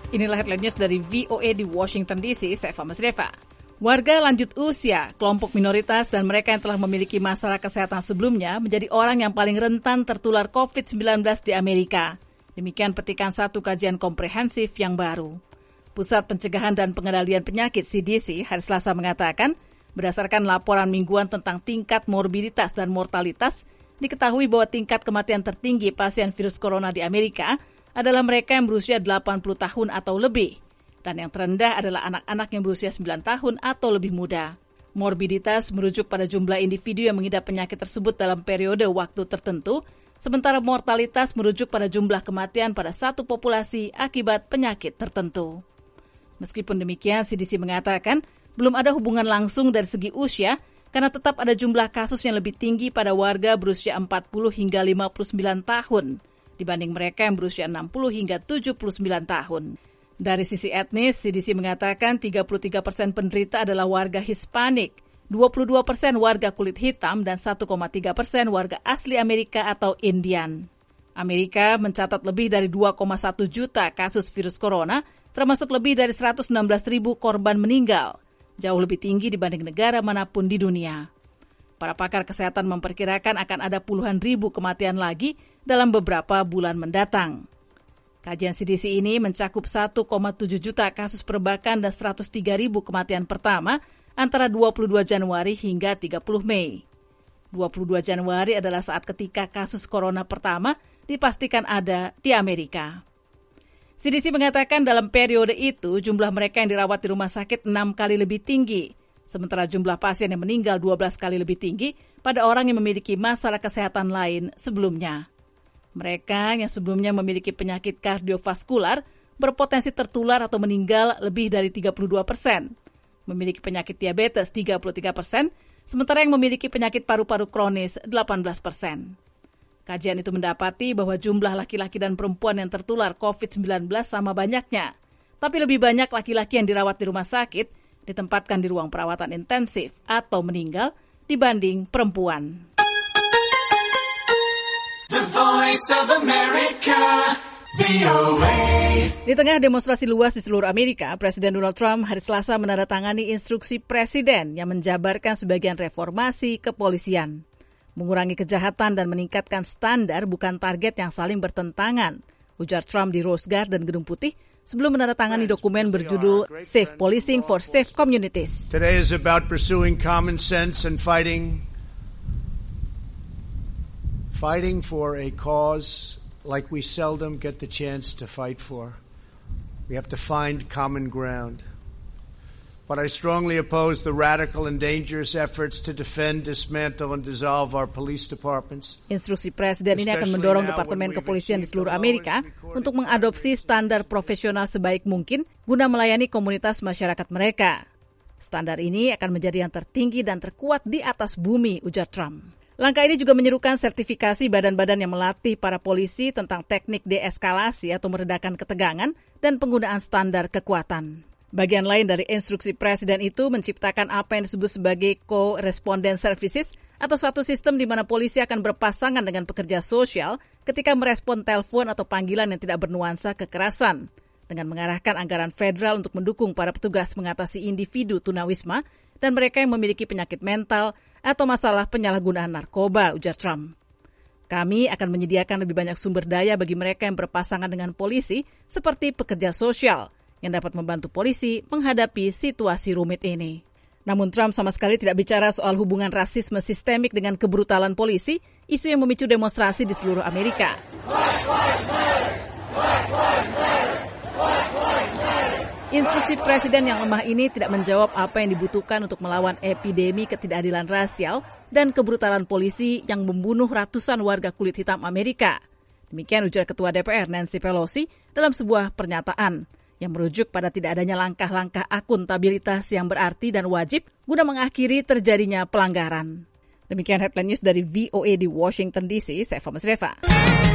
Inilah headline news dari VOA di Washington DC, saya Fama Sreva. Warga lanjut usia, kelompok minoritas, dan mereka yang telah memiliki masalah kesehatan sebelumnya menjadi orang yang paling rentan tertular COVID-19 di Amerika. Demikian petikan satu kajian komprehensif yang baru. Pusat Pencegahan dan Pengendalian Penyakit CDC hari Selasa mengatakan, berdasarkan laporan mingguan tentang tingkat morbiditas dan mortalitas, diketahui bahwa tingkat kematian tertinggi pasien virus corona di Amerika adalah mereka yang berusia 80 tahun atau lebih. Dan yang terendah adalah anak-anak yang berusia 9 tahun atau lebih muda. Morbiditas merujuk pada jumlah individu yang mengidap penyakit tersebut dalam periode waktu tertentu, sementara mortalitas merujuk pada jumlah kematian pada satu populasi akibat penyakit tertentu. Meskipun demikian, CDC mengatakan belum ada hubungan langsung dari segi usia, karena tetap ada jumlah kasus yang lebih tinggi pada warga berusia 40 hingga 59 tahun, dibanding mereka yang berusia 60 hingga 79 tahun. Dari sisi etnis, CDC mengatakan 33% penderita adalah warga Hispanik, 22% warga kulit hitam, dan 1,3% warga asli Amerika atau Indian. Amerika mencatat lebih dari 2,1 juta kasus virus corona, termasuk lebih dari 116.000 korban meninggal, jauh lebih tinggi dibanding negara manapun di dunia. Para pakar kesehatan memperkirakan akan ada puluhan ribu kematian lagi dalam beberapa bulan mendatang. Kajian CDC ini mencakup 1,7 juta kasus perbakan dan 103.000 kematian pertama antara 22 Januari hingga 30 Mei. 22 Januari adalah saat ketika kasus corona pertama dipastikan ada di Amerika. CDC mengatakan dalam periode itu jumlah mereka yang dirawat di rumah sakit 6 kali lebih tinggi, sementara jumlah pasien yang meninggal 12 kali lebih tinggi pada orang yang memiliki masalah kesehatan lain sebelumnya. Mereka yang sebelumnya memiliki penyakit kardiovaskular berpotensi tertular atau meninggal lebih dari 32%, memiliki penyakit diabetes 33%, sementara yang memiliki penyakit paru-paru kronis 18%. Kajian itu mendapati bahwa jumlah laki-laki dan perempuan yang tertular COVID-19 sama banyaknya, tapi lebih banyak laki-laki yang dirawat di rumah sakit, ditempatkan di ruang perawatan intensif atau meninggal dibanding perempuan. The Voice of America, VOA. Di tengah demonstrasi luas di seluruh Amerika, Presiden Donald Trump hari Selasa menandatangani instruksi Presiden yang menjabarkan sebagian reformasi kepolisian. Mengurangi kejahatan dan meningkatkan standar bukan target yang saling bertentangan, ujar Trump di Rose Garden, Gedung Putih, sebelum menandatangani dokumen berjudul Safe Policing for Safe Communities. Today is about pursuing common sense and fighting for a cause like we seldom get the chance to fight for. We have to find common ground. But I strongly oppose the radical and dangerous efforts to defend, dismantle, and dissolve our police departments. Instruksi Presiden ini akan mendorong Departemen Kepolisian di seluruh Amerika untuk mengadopsi standar profesional sebaik mungkin guna melayani komunitas masyarakat mereka. Standar ini akan menjadi yang tertinggi dan terkuat di atas bumi, ujar Trump. Langkah ini juga menyerukan sertifikasi badan-badan yang melatih para polisi tentang teknik deeskalasi atau meredakan ketegangan dan penggunaan standar kekuatan. Bagian lain dari instruksi Presiden itu menciptakan apa yang disebut sebagai co-respondent services atau suatu sistem di mana polisi akan berpasangan dengan pekerja sosial ketika merespon telepon atau panggilan yang tidak bernuansa kekerasan, dengan mengarahkan anggaran federal untuk mendukung para petugas mengatasi individu tunawisma dan mereka yang memiliki penyakit mental atau masalah penyalahgunaan narkoba, ujar Trump. Kami akan menyediakan lebih banyak sumber daya bagi mereka yang berpasangan dengan polisi seperti pekerja sosial yang dapat membantu polisi menghadapi situasi rumit ini. Namun Trump sama sekali tidak bicara soal hubungan rasisme sistemik dengan kebrutalan polisi, isu yang memicu demonstrasi di seluruh Amerika. Instruksi Presiden yang lemah ini tidak menjawab apa yang dibutuhkan untuk melawan epidemi ketidakadilan rasial dan kebrutalan polisi yang membunuh ratusan warga kulit hitam Amerika. Demikian ujar Ketua DPR Nancy Pelosi dalam sebuah pernyataan yang merujuk pada tidak adanya langkah-langkah akuntabilitas yang berarti dan wajib guna mengakhiri terjadinya pelanggaran. Demikian headline news dari VOA di Washington DC, saya Fama Sreva.